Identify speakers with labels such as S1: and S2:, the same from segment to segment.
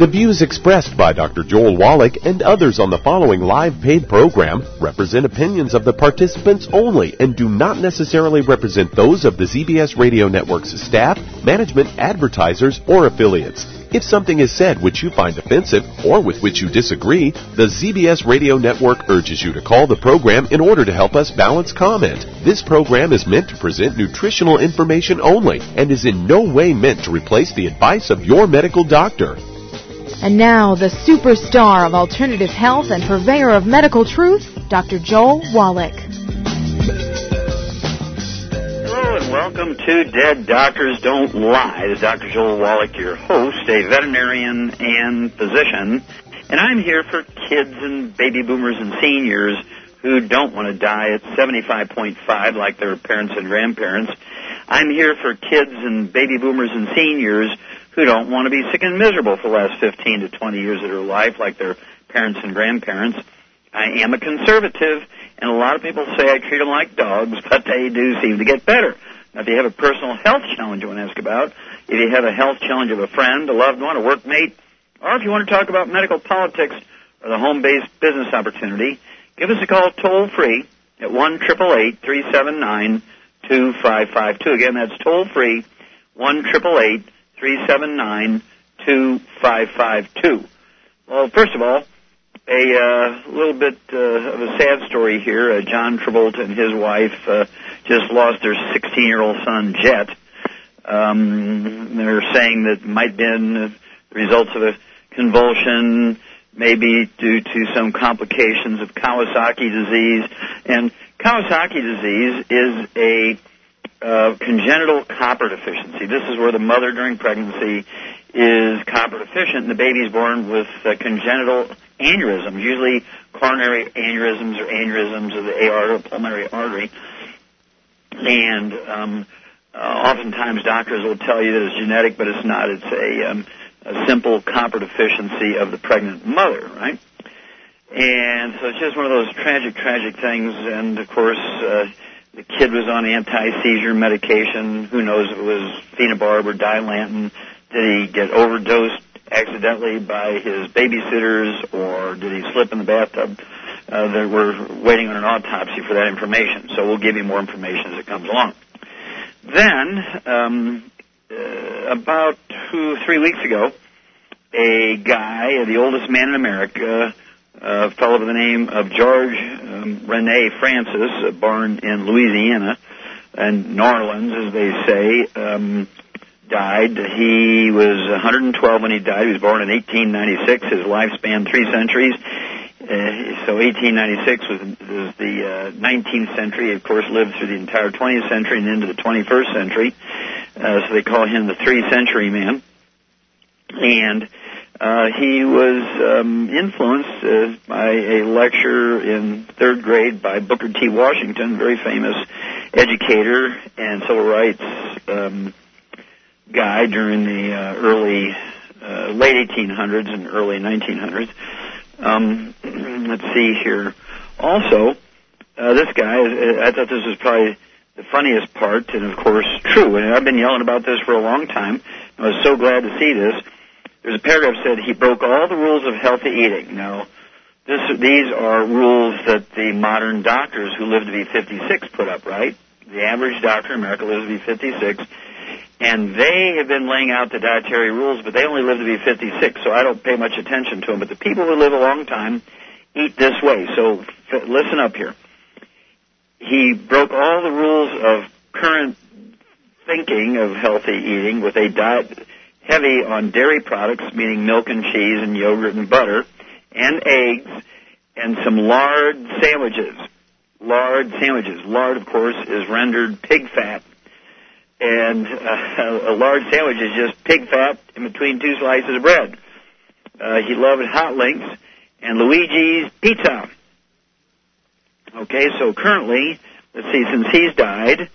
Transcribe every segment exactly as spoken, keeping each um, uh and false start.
S1: views expressed by Doctor Joel Wallach and others on the following live paid program represent opinions of the participants only and do not necessarily represent those of the Z B S Radio Network's staff, management, advertisers, or affiliates. If something is said which you find offensive or with which you disagree, the Z B S Radio Network urges you to call the program in order to help us balance comment. This program is meant to present nutritional information only and is in no way meant to replace the advice of your medical doctor.
S2: And now, the superstar of alternative health and purveyor of medical truth, Doctor Joel Wallach.
S3: Hello and welcome to Dead Doctors Don't Lie. This is Doctor Joel Wallach, your host, a veterinarian and physician. And I'm here for kids and baby boomers and seniors who don't want to die at seventy-five point five like their parents and grandparents. I'm here for kids and baby boomers and seniors who don't want to be sick and miserable for the last fifteen to twenty years of their life like their parents and grandparents. I am a conservative, and a lot of people say I treat them like dogs, but they do seem to get better. Now, if you have a personal health challenge you want to ask about, if you have a health challenge of a friend, a loved one, a workmate, or if you want to talk about medical politics or the home-based business opportunity, give us a call toll-free at one eight eight eight, three seven nine, two five five two. Again, that's toll-free, one eight eight eight, three seven nine, two five five two. Well, first of all, a uh, little bit uh, of a sad story here. Uh, John Travolta and his wife uh, just lost their sixteen-year-old son, Jet. Um, they're saying that it might have been the results of a convulsion, maybe due to some complications of Kawasaki disease. And Kawasaki disease is a uh, congenital copper deficiency. This is where the mother during pregnancy is copper deficient, and the baby's born with uh, congenital aneurysms, usually coronary aneurysms or aneurysms of the aorta or pulmonary artery. And um, uh, oftentimes doctors will tell you that it's genetic, but it's not. It's a, um, a simple copper deficiency of the pregnant mother, right? And so it's just one of those tragic, tragic things. And, of course, uh, the kid was on anti-seizure medication. Who knows if it was phenobarb or Dilantin. Did he get overdosed accidentally by his babysitters, or did he slip in the bathtub? Uh, that we're waiting on an autopsy for that information, so we'll give you more information as it comes along. Then, um, uh, about two, three weeks ago, a guy, the oldest man in America, a fellow by the name of George um, Rene Francis, uh, born in Louisiana, and New Orleans, as they say, um, died. He was one hundred twelve when he died. He was born in eighteen ninety-six. His life spanned three centuries. Uh, so eighteen ninety-six was, was the uh, nineteenth century. He, of course, lived through the entire twentieth century and into the twenty-first century. Uh, so they call him the three-century man. And uh, he was um, influenced uh, by a lecture in third grade by Booker T. Washington, very famous educator and civil rights um guy during the uh, early, uh, late eighteen hundreds and early nineteen hundreds. Um, let's see here. Also, uh, this guy, I thought this was probably the funniest part, and of course true, and I've been yelling about this for a long time. I was so glad to see this. There's a paragraph that said he broke all the rules of healthy eating. Now, this, these are rules that the modern doctors who live to be fifty-six put up, right? The average doctor in America lives to be fifty-six. And they have been laying out the dietary rules, but they only live to be fifty-six, so I don't pay much attention to them. But the people who live a long time eat this way. So f- listen up here. He broke all the rules of current thinking of healthy eating with a diet heavy on dairy products, meaning milk and cheese and yogurt and butter, and eggs, and some lard sandwiches. Lard sandwiches. Lard, of course, is rendered pig fat. And uh, a large sandwich is just pig fat in between two slices of bread. Uh, he loved hot links and Luigi's Pizza. Okay, so currently, let's see, since he's died,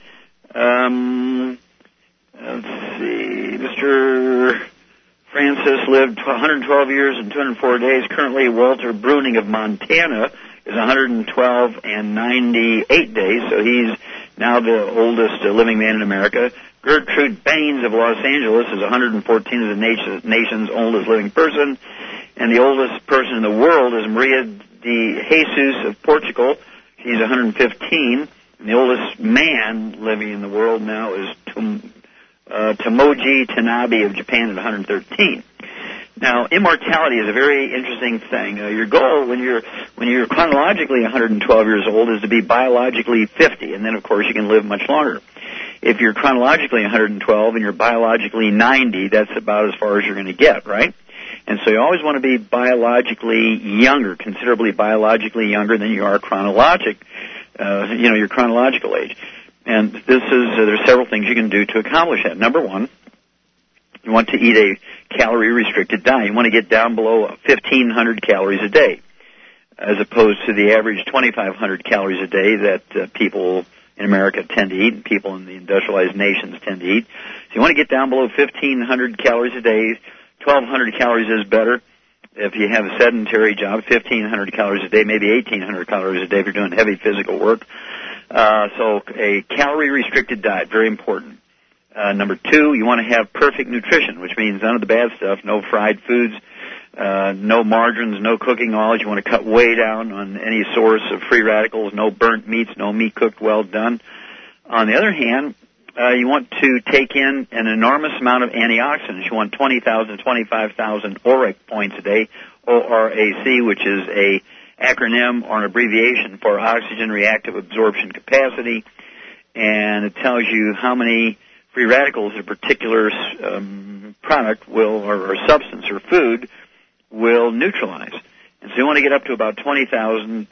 S3: um, let's see, Mister Francis lived one hundred twelve years and two hundred four days. Currently, Walter Bruning of Montana is one hundred twelve and ninety-eight days, so he's now the oldest uh, living man in America. Gertrude Baines of Los Angeles is one hundred fourteen of the nation, nation's oldest living person. And the oldest person in the world is Maria de Jesus of Portugal. She's one hundred fifteen. And the oldest man living in the world now is Tom, uh, Tomoji Tanabe of Japan at one hundred thirteen. Now, immortality is a very interesting thing. Uh, your goal when you're when you're chronologically one hundred twelve years old is to be biologically fifty, and then, of course, you can live much longer. If you're chronologically one hundred twelve and you're biologically ninety, that's about as far as you're going to get, right? And so you always want to be biologically younger, considerably biologically younger than you are chronologic, uh, you know, your chronological age. And this is, uh, there's several things you can do to accomplish that. Number one, you want to eat a calorie-restricted diet. You want to get down below fifteen hundred calories a day, as opposed to the average twenty-five hundred calories a day that uh, people in America tend to eat and people in the industrialized nations tend to eat. So you want to get down below fifteen hundred calories a day. twelve hundred calories is better if you have a sedentary job. fifteen hundred calories a day, maybe eighteen hundred calories a day if you're doing heavy physical work. Uh, so a calorie-restricted diet, very important. Uh, number two, you want to have perfect nutrition, which means none of the bad stuff, no fried foods, uh, no margarines, no cooking oils. You want to cut way down on any source of free radicals, no burnt meats, no meat cooked well done. On the other hand, uh, you want to take in an enormous amount of antioxidants. You want twenty thousand, twenty-five thousand O R A C points a day, O R A C, which is a acronym or an abbreviation for oxygen reactive absorption capacity, and it tells you how many free radicals a particular um, product will, or, or substance or food will neutralize. And so you want to get up to about twenty thousand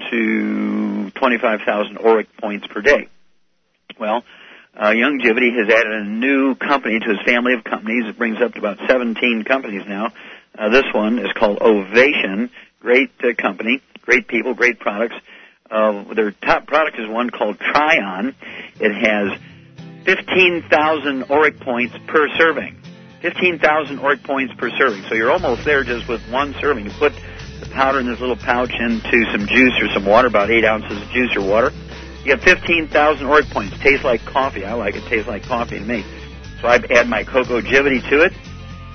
S3: to twenty-five thousand O R A C points per day. Well, uh, Youngevity has added a new company to his family of companies. It brings up to about seventeen companies now. Uh, this one is called Ovation. Great uh, company, great people, great products. Uh, their top product is one called Trion. It has fifteen thousand O R A C points per serving. fifteen thousand O R A C points per serving. So you're almost there just with one serving. You put the powder in this little pouch into some juice or some water, about eight ounces of juice or water. You get fifteen thousand O R A C points. Tastes like coffee. I like it. Tastes like coffee to me. So I add my CocoaGivity to it.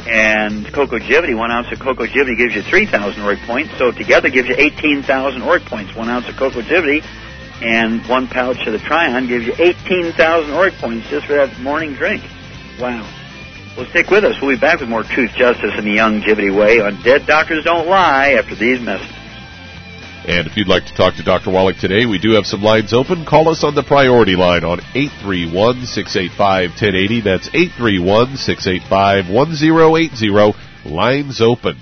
S3: And CocoaGivity, one ounce of CocoaGivity gives you three thousand O R A C points. So together gives you eighteen thousand O R A C points. One ounce of CocoaGivity and one pouch of the Trion gives you eighteen thousand O R A C points just for that morning drink. Wow. Well, stick with us. We'll be back with more Truth, Justice, and the Youngevity Way on Dead Doctors Don't Lie after these messages.
S1: And if you'd like to talk to Doctor Wallach today, we do have some lines open. Call us on the priority line on eight three one, six eight five, one zero eight zero. That's eight three one, six eight five, one zero eight zero. Lines open.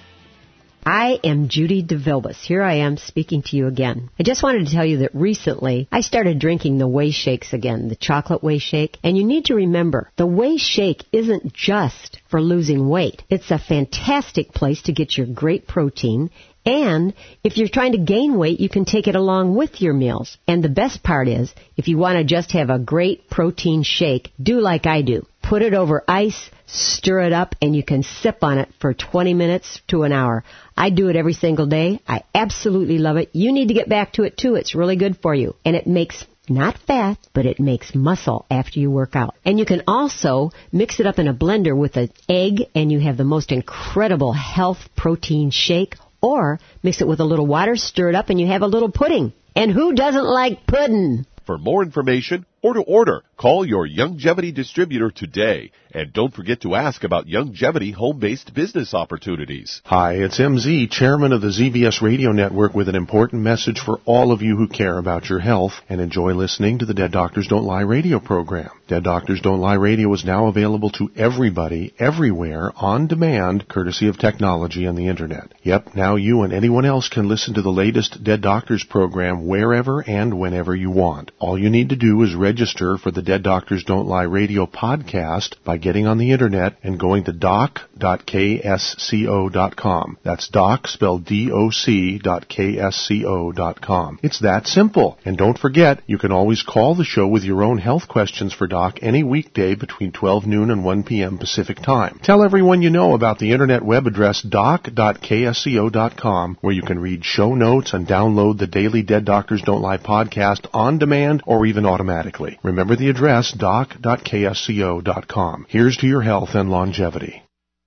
S4: I am Judy DeVilbus. Here I am speaking to you again. I just wanted to tell you that recently I started drinking the Whey Shakes again, the chocolate Whey Shake. And you need to remember, the Whey Shake isn't just for losing weight. It's a fantastic place to get your great protein. And if you're trying to gain weight, you can take it along with your meals. And the best part is, if you want to just have a great protein shake, do like I do. Put it over ice, stir it up, and you can sip on it for twenty minutes to an hour. I do it every single day. I absolutely love it. You need to get back to it, too. It's really good for you. And it makes not fat, but it makes muscle after you work out. And you can also mix it up in a blender with an egg, and you have the most incredible health protein shake. Or mix it with a little water, stir it up, and you have a little pudding. And who doesn't like pudding?
S1: For more information or to order, call your Youngevity distributor today. And don't forget to ask about Youngevity home-based business opportunities.
S5: Hi, it's M Z, chairman of the Z B S Radio Network, with an important message for all of you who care about your health and enjoy listening to the Dead Doctors Don't Lie radio program. Dead Doctors Don't Lie radio is now available to everybody, everywhere, on demand, courtesy of technology and the Internet. Yep, now you and anyone else can listen to the latest Dead Doctors program wherever and whenever you want. All you need to do is register for the Dead Doctors Don't Lie radio podcast by getting on the Internet and going to doc dot k s co dot com. That's doc, spelled D O C, dot K S C O dot com. It's that simple. And don't forget, you can always call the show with your own health questions for Doc any weekday between twelve noon and one p.m. Pacific Time. Tell everyone you know about the Internet web address doc dot K S C O dot com, where you can read show notes and download the daily Dead Doctors Don't Lie podcast on demand or even automatically. quickly. Remember the address, doc dot k s c o dot com. Here's to your health and longevity.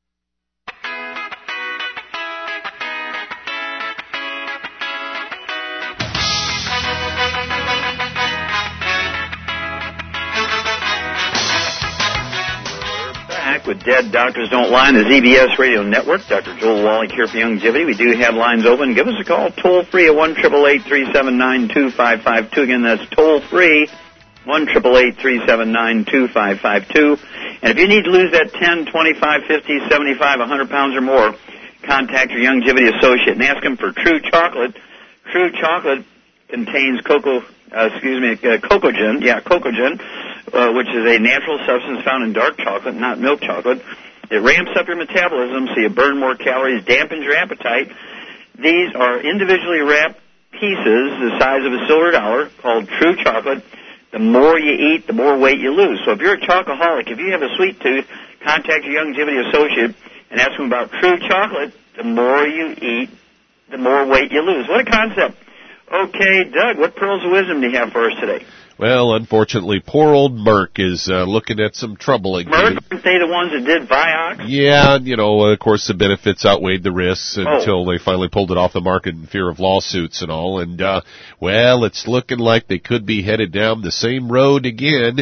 S3: With Dead Doctors Don't Lie on the Z B S Radio Network. Doctor Joel Wallach here for Longevity. We do have lines open. Give us a call toll free at one eight eight eight, three seven nine, two five five two. Again, that's toll free, one eight eight eight, three seven nine, two five five two. And if you need to lose that ten, twenty-five, fifty, seventy-five, one hundred pounds or more, contact your Longevity associate and ask them for True Chocolate. True Chocolate contains cocoa, uh, excuse me, uh, cocogen, yeah, cocogen, Uh, which is a natural substance found in dark chocolate, not milk chocolate. It ramps up your metabolism so you burn more calories, dampens your appetite. These are individually wrapped pieces the size of a silver dollar called True Chocolate. The more you eat, the more weight you lose. So if you're a chocoholic, if you have a sweet tooth, contact your Longevity associate and ask them about True Chocolate. The more you eat, the more weight you lose. What a concept. Okay, Doug, what pearls of wisdom do you have for us today?
S1: Well, unfortunately, poor old Merck is uh, looking at some trouble again.
S3: Merck, aren't they the ones that did Vioxx?
S1: Yeah, you know, of course, the benefits outweighed the risks until oh. they finally pulled it off the market in fear of lawsuits and all. And, uh, well, it's looking like they could be headed down the same road again,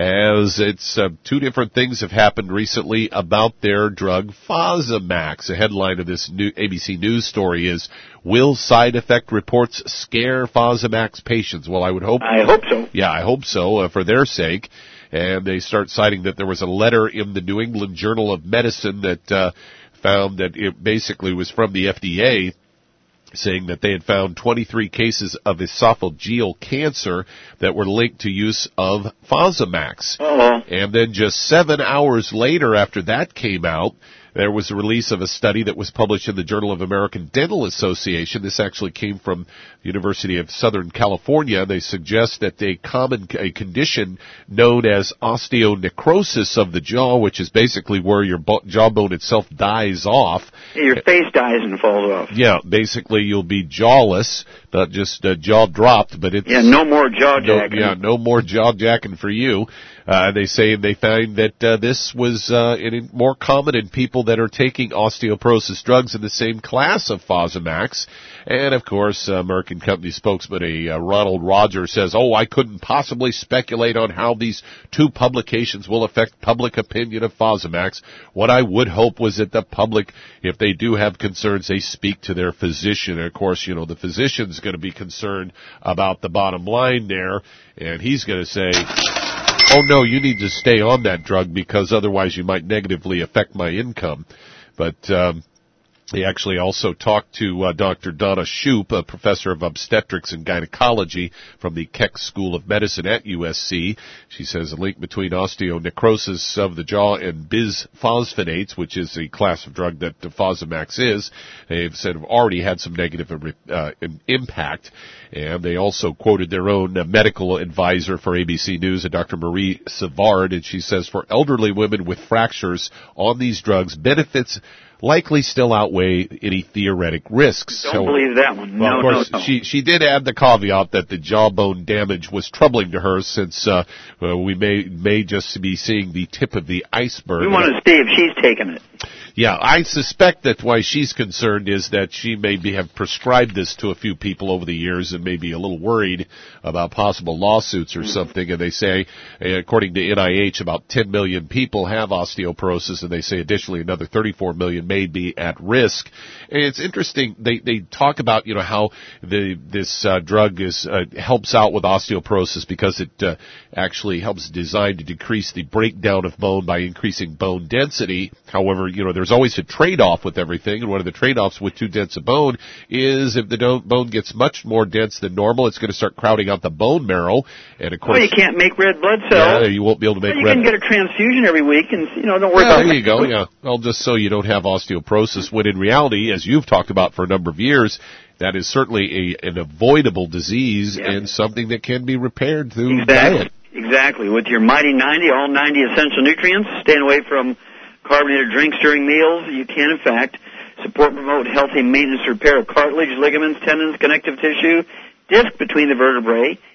S1: as it's uh, two different things have happened recently about their drug Fosamax. The headline of this new A B C News story is, will side effect reports scare Fosamax patients? Well, I would hope.
S3: I hope so.
S1: Yeah, I hope so, uh, for their sake. And they start citing that there was a letter in the New England Journal of Medicine that uh, found that it basically was from the F D A, saying that they had found twenty-three cases of esophageal cancer that were linked to use of Fosamax.
S3: Uh-oh.
S1: And then just seven hours later after that came out, there was a release of a study that was published in the Journal of American Dental Association. This actually came from the University of Southern California. They suggest that a common a condition known as osteonecrosis of the jaw, which is basically where your jawbone itself dies off.
S3: Yeah, your face dies and falls off.
S1: Yeah, basically you'll be jawless, not just uh, jaw dropped, but it's...
S3: Yeah, no more jaw jacking.
S1: No, yeah, no more jaw jacking for you. Uh, they say they find that uh, this was uh, in, more common in people that are taking osteoporosis drugs in the same class of Fosamax. And, of course, uh, American Company spokesman a, uh, Ronald Rogers says, oh, I couldn't possibly speculate on how these two publications will affect public opinion of Fosamax. What I would hope was that the public, if they do have concerns, they speak to their physician. And, of course, you know, the physician's going to be concerned about the bottom line there, and he's going to say, oh, no, you need to stay on that drug because otherwise you might negatively affect my income. But um, he actually also talked to uh, Doctor Donna Shoup, a professor of obstetrics and gynecology from the Keck School of Medicine at U S C. She says a link between osteonecrosis of the jaw and bisphosphonates, which is a class of drug that the Fosamax is, they've said have already had some negative uh, impact. And they also quoted their own uh, medical advisor for A B C News, Doctor Marie Savard, and she says for elderly women with fractures on these drugs, benefits likely still outweigh any theoretic risks.
S3: Don't
S1: so,
S3: believe that one.
S1: Well,
S3: no,
S1: of course,
S3: no, no.
S1: She, she did add the caveat that the jawbone damage was troubling to her since uh, uh, we may may just be seeing the tip of the iceberg.
S3: We want to see if she's taken it.
S1: Yeah, I suspect that why she's concerned is that she may be, have prescribed this to a few people over the years and may be a little worried about possible lawsuits or mm-hmm. something. And they say, according to N I H, about ten million people have osteoporosis, and they say additionally another thirty-four million may be at risk. And it's interesting. They they talk about, you know, how the this uh, drug is uh, helps out with osteoporosis because it uh, actually helps designed to decrease the breakdown of bone by increasing bone density. However, you know, there's always a trade-off with everything, and one of the trade-offs with too dense a bone is if the do- bone gets much more dense than normal, it's going to start crowding out the bone marrow, and of course...
S3: Well, you can't make red blood cells.
S1: Yeah, you won't be able to make
S3: well, you
S1: red...
S3: You can get a transfusion every week, and, you know, don't worry
S1: yeah,
S3: about it.
S1: There you go, yeah. Well, just so you don't have osteoporosis, when in reality, as you've talked about for a number of years, that is certainly a, an avoidable disease yeah. and something that can be repaired through
S3: exactly.
S1: diet.
S3: Exactly. With your Mighty ninety, all ninety essential nutrients, staying away from carbonated drinks during meals, you can, in fact, support and promote healthy maintenance repair of cartilage, ligaments, tendons, connective tissue, disc between the vertebrae,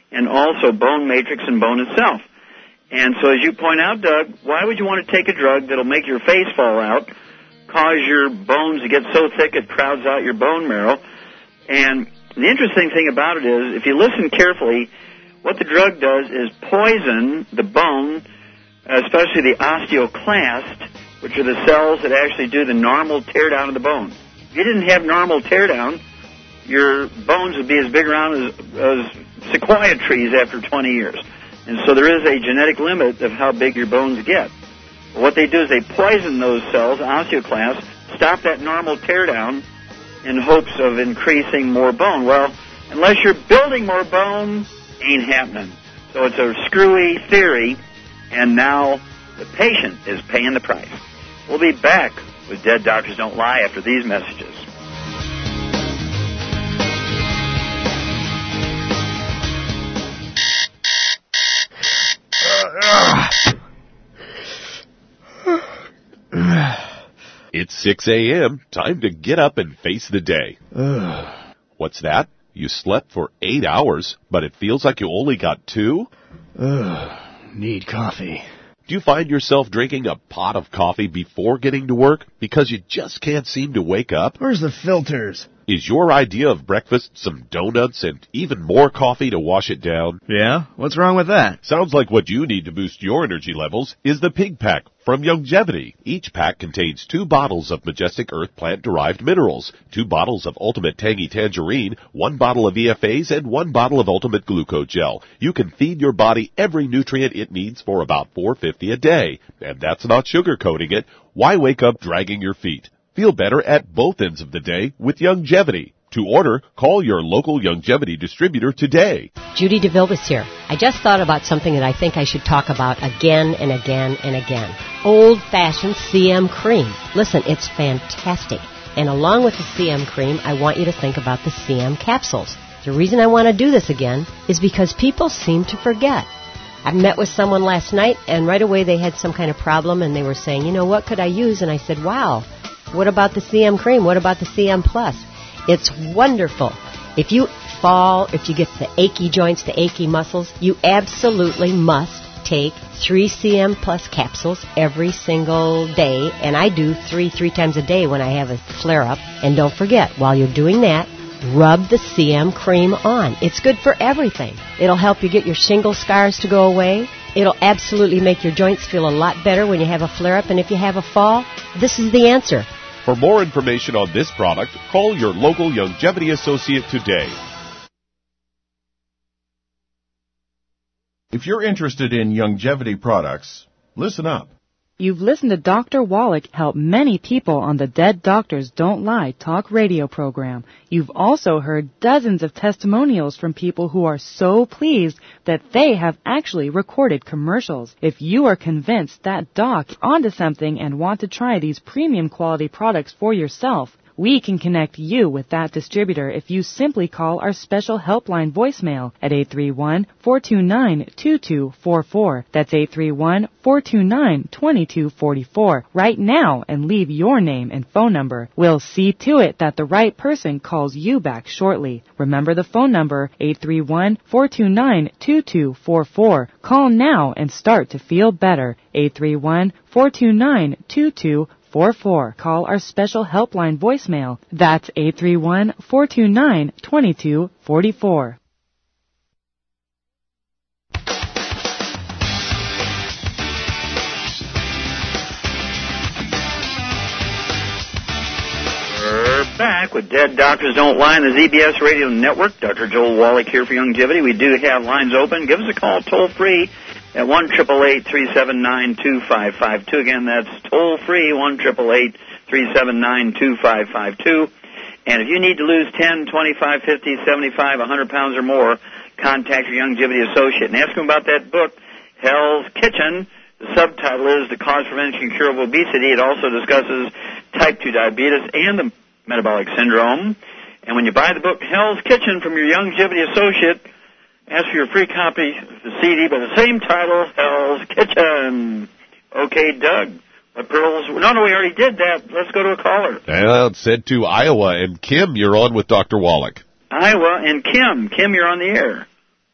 S3: and also bone matrix and bone itself. And so as you point out, Doug, why would you want to take a drug that'll make your face fall out, cause your bones to get so thick it crowds out your bone marrow? And the interesting thing about it is, if you listen carefully, what the drug does is poison the bone, especially the osteoclast, which are the cells that actually do the normal tear down of the bone. If you didn't have normal tear down, your bones would be as big around as, as sequoia trees after twenty years. And so there is a genetic limit of how big your bones get. What they do is they poison those cells, osteoclasts, stop that normal tear down in hopes of increasing more bone. Well, unless you're building more bone, ain't happening. So it's a screwy theory, and now the patient is paying the price. We'll be back with Dead Doctors Don't Lie after these messages.
S1: It's six a.m. Time to get up and face the day. What's that? You slept for eight hours, but it feels like you only got two?
S6: Need coffee.
S1: Do you find yourself drinking a pot of coffee before getting to work because you just can't seem to wake up?
S6: Where's the filters?
S1: Is your idea of breakfast some donuts and even more coffee to wash it down?
S6: Yeah? What's wrong with that?
S1: Sounds like what you need to boost your energy levels is the Pig Pack from Youngevity. Each pack contains two bottles of Majestic Earth plant-derived minerals, two bottles of Ultimate Tangy Tangerine, one bottle of E F As, and one bottle of Ultimate Glucogel. You can feed your body every nutrient it needs for about four dollars and fifty cents a day. And that's not sugarcoating it. Why wake up dragging your feet? Feel better at both ends of the day with Youngevity. To order, call your local Youngevity distributor today.
S4: Judy DeVilbiss here. I just thought about something that I think I should talk about again and again and again. Old-fashioned C M cream. Listen, it's fantastic. And along with the C M cream, I want you to think about the C M capsules. The reason I want to do this again is because people seem to forget. I met with someone last night, and right away they had some kind of problem, and they were saying, you know, what could I use? And I said, wow, what about the C M cream? What about the C M Plus? It's wonderful. If you fall, if you get the achy joints, the achy muscles, you absolutely must take three C M Plus capsules every single day. And I do three, three times a day when I have a flare-up. And don't forget, while you're doing that, rub the C M cream on. It's good for everything. It'll help you get your shingle scars to go away. It'll absolutely make your joints feel a lot better when you have a flare-up. And if you have a fall, this is the answer.
S1: For more information on this product, call your local Youngevity associate today.
S7: If you're interested in Youngevity products, listen up.
S8: You've listened to Doctor Wallach help many people on the Dead Doctors Don't Lie talk radio program. You've also heard dozens of testimonials from people who are so pleased that they have actually recorded commercials. If you are convinced that Doc is onto something and want to try these premium quality products for yourself, we can connect you with that distributor if you simply call our special helpline voicemail at eight three one, four two nine, two two four four. That's eight three one, four two nine, two two four four right now and leave your name and phone number. We'll see to it that the right person calls you back shortly. Remember the phone number, eight three one, four two nine, two two four four. Call now and start to feel better. eight three one, four two nine, two two four four. Call our special helpline voicemail. That's eight three one, four two nine, two two four four.
S3: We're back with Dead Doctors Don't Lie on the Z B S Radio Network. Doctor Joel Wallach here for Youngevity. We do have lines open. Give us a call toll-free at one eight eight eight, three seven nine, two five five two. Again, that's toll-free, one eight eight eight, three seven nine, two five five two. And if you need to lose ten, twenty-five, fifty, seventy-five, one hundred pounds or more, contact your Youngevity associate and ask them about that book, Hell's Kitchen. The subtitle is The Cause, Prevention, and Cure of Obesity. It also discusses type two diabetes and the metabolic syndrome. And when you buy the book Hell's Kitchen from your Youngevity associate, ask for your free copy of the C D by the same title, Hell's Kitchen. Okay, Doug. What pearls? No, no, we already did that. Let's go to a caller.
S1: Well, it's said to Iowa. And Kim, you're on with Doctor Wallach.
S3: Iowa and Kim. Kim, you're on the air.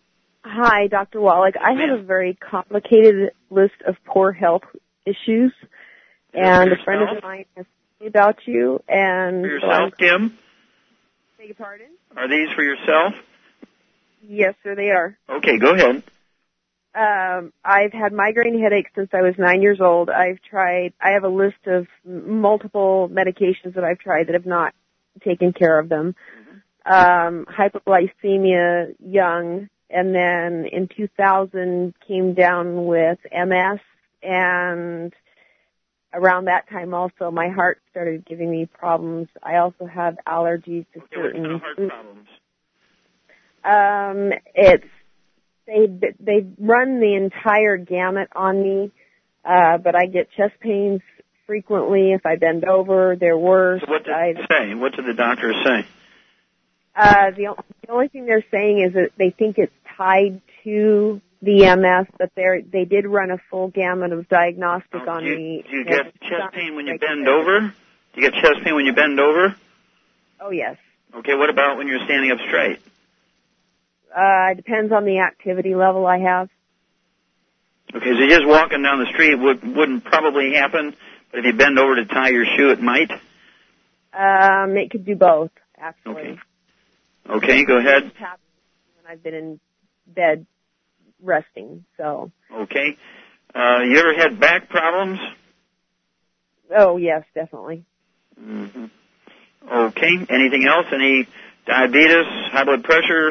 S9: Hi, Doctor Wallach. I have a very complicated list of poor health issues, and a friend of mine has told me about you. And
S3: for yourself, so Kim?
S9: Beg your pardon?
S3: Are these for yourself?
S9: Yes, sir, they are.
S3: Okay, go ahead.
S9: Um, I've had migraine headaches since I was nine years old. I've tried, I have a list of m- multiple medications that I've tried that have not taken care of them. Mm-hmm. Um, hypoglycemia young, and then in two thousand came down with M S, and around that time also my heart started giving me problems. I also have allergies to
S3: okay,
S9: certain
S3: what kind of heart
S9: foods.
S3: problems?
S9: Um, it's They they run the entire gamut on me, uh, but I get chest pains frequently if I bend over. They're worse.
S3: So what did
S9: I,
S3: they say? What did the doctors say?
S9: Uh, the, the only thing they're saying is that they think it's tied to the M S, but they they did run a full gamut of diagnostic
S3: oh,
S9: on
S3: do you,
S9: me.
S3: Do you get chest pain when you bend over? Do you get chest pain when you bend over?
S9: Oh, yes.
S3: Okay, what about when you're standing up straight?
S9: Uh, it depends on the activity level I have.
S3: Okay, so just walking down the street would, wouldn't probably happen, but if you bend over to tie your shoe, it might?
S9: Um, it could do both, actually.
S3: Okay. Okay, go ahead.
S9: It's happened when I've been in bed resting, so.
S3: Okay. Uh, you ever had back problems?
S9: Oh, yes, definitely.
S3: Mm-hmm. Okay. Anything else? Any diabetes, high blood pressure?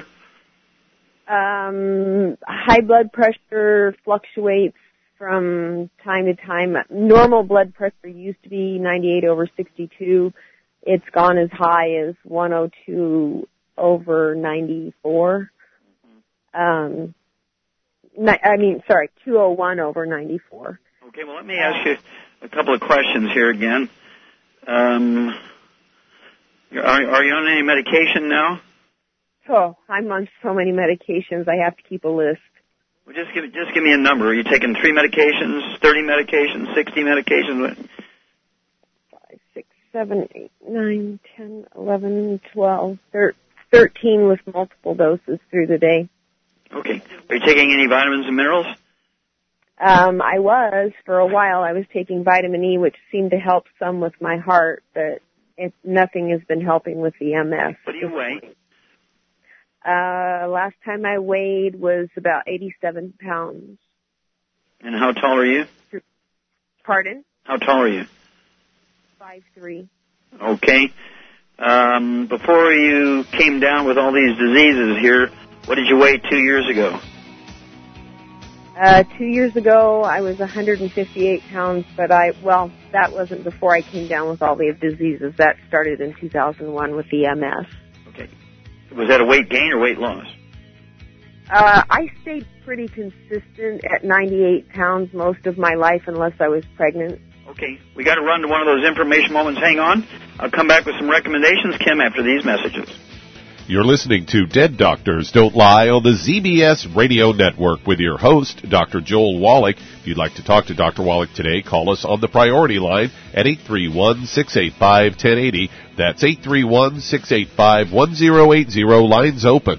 S9: Um, high blood pressure fluctuates from time to time. Normal blood pressure used to be ninety-eight over sixty-two. It's gone as high as one oh two over ninety-four. Um, I mean, sorry, two oh one over ninety-four.
S3: Okay, well, let me ask you a couple of questions here again. Um, are, are you on any medication now?
S9: Oh, I'm on so many medications, I have to keep a list.
S3: Well, just give just give me a number. Are you taking three medications, thirty medications, sixty medications?
S9: Five, six, seven, eight, nine, ten, eleven, twelve, thir- thirteen with multiple doses through the day.
S3: Okay. Are you taking any vitamins and minerals?
S9: Um, I was for a while. I was taking vitamin E, which seemed to help some with my heart, but it, nothing has been helping with the M S.
S3: What do you weigh?
S9: Uh, last time I weighed was about eighty-seven pounds.
S3: And how tall are you?
S9: Pardon?
S3: How tall are you?
S9: five three.
S3: Okay. Um, before you came down with all these diseases here, what did you weigh two years ago?
S9: Uh, two years ago, I was one hundred fifty-eight pounds, but I, well, that wasn't before I came down with all the diseases. That started in two thousand one with the M S.
S3: Okay. Was that a weight gain or weight loss?
S9: Uh, I stayed pretty consistent at ninety-eight pounds most of my life unless I was pregnant.
S3: Okay. We got to run to one of those information moments. Hang on. I'll come back with some recommendations, Kim, after these messages.
S1: You're listening to Dead Doctors Don't Lie on the Z B S Radio Network with your host, Doctor Joel Wallach. If you'd like to talk to Doctor Wallach today, call us on the priority line at eight three one, six eight five, one zero eight zero. That's eight three one, six eight five, one zero eight zero. Lines open.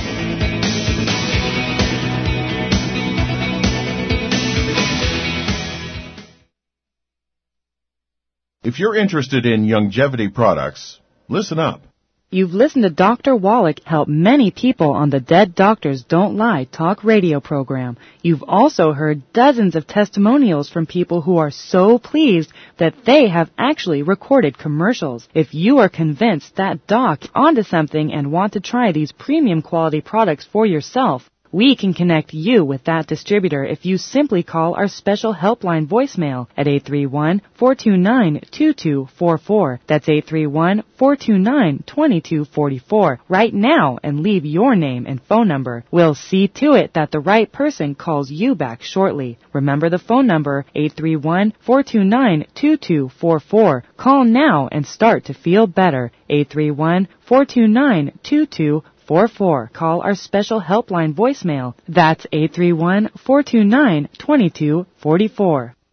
S7: If you're interested in longevity products, listen up.
S8: You've listened to Doctor Wallach help many people on the Dead Doctors Don't Lie talk radio program. You've also heard dozens of testimonials from people who are so pleased that they have actually recorded commercials. If you are convinced that Doc is onto something and want to try these premium quality products for yourself, we can connect you with that distributor if you simply call our special helpline voicemail at eight three one, four two nine, two two four four. That's eight three one, four two nine, two two four four. Right now and leave your name and phone number. We'll see to it that the right person calls you back shortly. Remember the phone number, eight three one, four two nine, two two four four. Call now and start to feel better. eight three one, four two nine, two two four four. Call our special helpline voicemail. That's eight three one, four two nine, two two four four.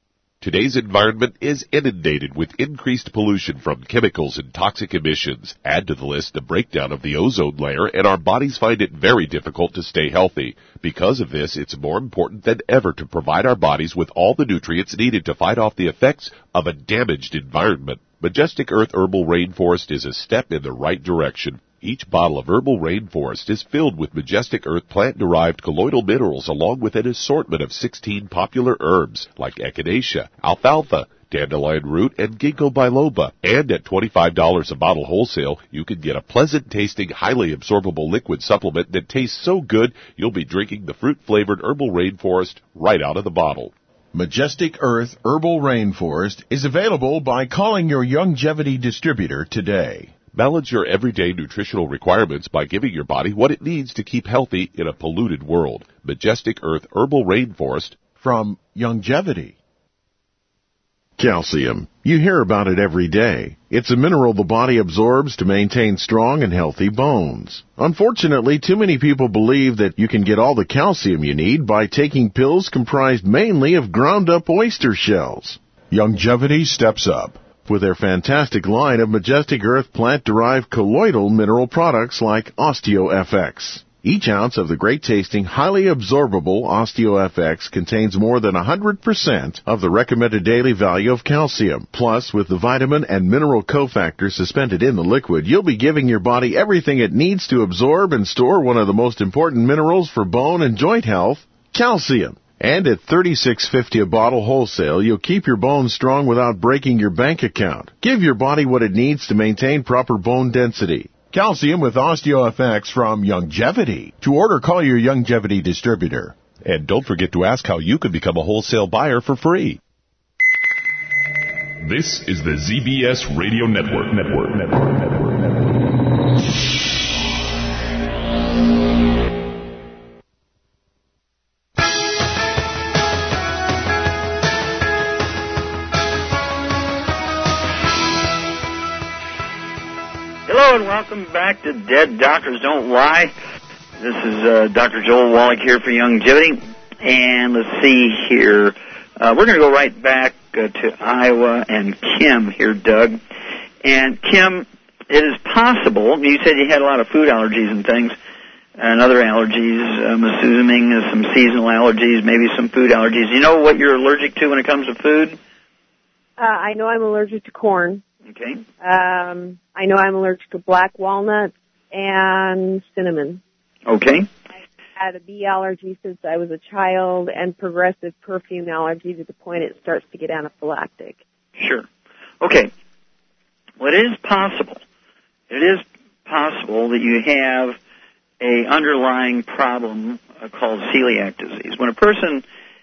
S1: Today's environment is inundated with increased pollution from chemicals and toxic emissions. Add to the list the breakdown of the ozone layer, and our bodies find it very difficult to stay healthy. Because of this, it's more important than ever to provide our bodies with all the nutrients needed to fight off the effects of a damaged environment. Majestic Earth Herbal Rainforest is a step in the right direction. Each bottle of Herbal Rainforest is filled with Majestic Earth plant-derived colloidal minerals along with an assortment of sixteen popular herbs like echinacea, alfalfa, dandelion root, and ginkgo biloba. And at twenty-five dollars a bottle wholesale, you can get a pleasant-tasting, highly absorbable liquid supplement that tastes so good you'll be drinking the fruit-flavored Herbal Rainforest right out of the bottle.
S7: Majestic Earth Herbal Rainforest is available by calling your Youngevity distributor today.
S1: Balance your everyday nutritional requirements by giving your body what it needs to keep healthy in a polluted world. Majestic Earth Herbal Rainforest
S7: from Youngevity.
S5: Calcium. You hear about it every day. It's a mineral the body absorbs to maintain strong and healthy bones. Unfortunately, too many people believe that you can get all the calcium you need by taking pills comprised mainly of ground-up oyster shells.
S7: Youngevity steps up
S5: with their fantastic line of Majestic Earth plant-derived colloidal mineral products like OsteoFX. Each ounce of the great-tasting, highly absorbable OsteoFX contains more than one hundred percent of the recommended daily value of calcium. Plus, with the vitamin and mineral cofactors suspended in the liquid, you'll be giving your body everything it needs to absorb and store one of the most important minerals for bone and joint health, calcium. And at thirty-six fifty a bottle wholesale, you'll keep your bones strong without breaking your bank account. Give your body what it needs to maintain proper bone density.
S7: Calcium with OsteoFX from Youngevity. To order, call your Youngevity distributor.
S1: And don't forget to ask how you can become a wholesale buyer for free.
S10: This is the Z B S Radio Network. Network. Network. Network. Network.
S3: Hello and welcome back to Dead Doctors Don't Lie. This is uh, Doctor Joel Wallach here for Youngevity. And let's see here. Uh, we're going to go right back uh, to Iowa and Kim here, Doug. And Kim, it is possible, you said you had a lot of food allergies and things, and other allergies. I'm assuming uh, some seasonal allergies, maybe some food allergies. You know what you're allergic to when it comes to food?
S9: Uh, I know I'm allergic to corn.
S3: Okay.
S9: Um, I know I'm allergic to black walnuts and cinnamon.
S3: Okay.
S9: I've had a bee allergy since I was a child and progressive perfume allergy to the point it starts to get anaphylactic.
S3: Sure. Okay. Well, it is possible. It is possible that you have a underlying problem uh, called celiac disease. When a person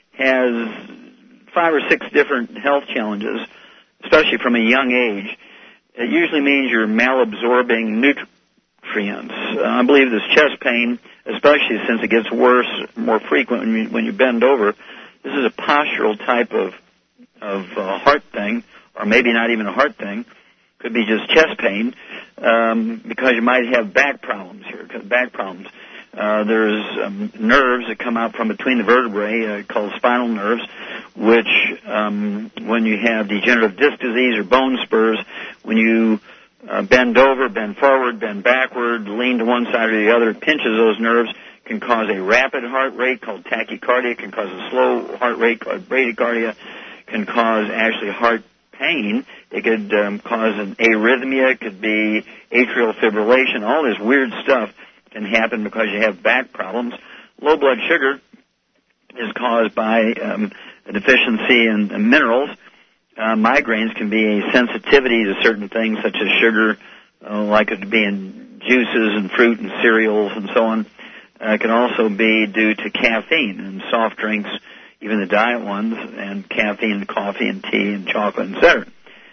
S3: has five or six different health challenges, especially from a young age, it usually means you're malabsorbing nutrients. Uh, I believe this chest pain, especially since it gets worse, more frequent when you, when you bend over, this is a postural type of of uh, heart thing, or maybe not even a heart thing. Could be just chest pain, um, because you might have back problems here, back problems. Uh, there's um, nerves that come out from between the vertebrae uh, called spinal nerves, which um, when you have degenerative disc disease or bone spurs, when you uh, bend over, bend forward, bend backward, lean to one side or the other, it pinches those nerves, can cause a rapid heart rate called tachycardia, can cause a slow heart rate called bradycardia, can cause actually heart pain. It could um, cause an arrhythmia, it could be atrial fibrillation, all this weird stuff can happen because you have back problems. Low blood sugar is caused by um, a deficiency in, in minerals. Uh, migraines can be a sensitivity to certain things such as sugar, uh, like it to be in juices and fruit and cereals and so on. Uh, it can also be due to caffeine and soft drinks, even the diet ones, and caffeine and coffee and tea and chocolate, et cetera.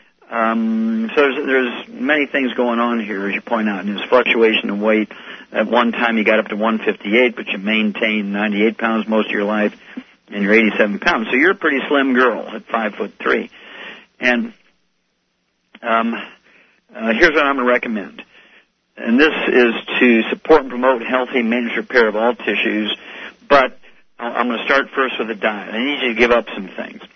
S3: Um, so there's, there's many things going on here, as you point out, and there's fluctuation in weight. At one time you got up to one fifty-eight, but you maintained ninety-eight pounds most of your life, and you're eighty-seven pounds. So you're a pretty slim girl at five foot three. And um, uh, here's what I'm going to recommend. And this is to support and promote healthy maintenance repair of all tissues, but I'm going to start first with a diet. I need you to give up some things.